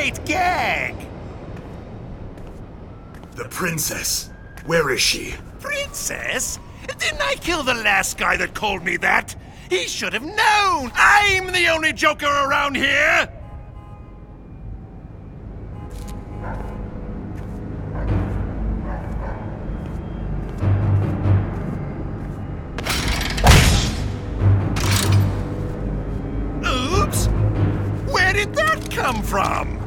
great gag! The princess. Where is she? Princess? Didn't I kill the last guy that called me that? He should have known! I'm the only Joker around here! Oops! Where did that come from?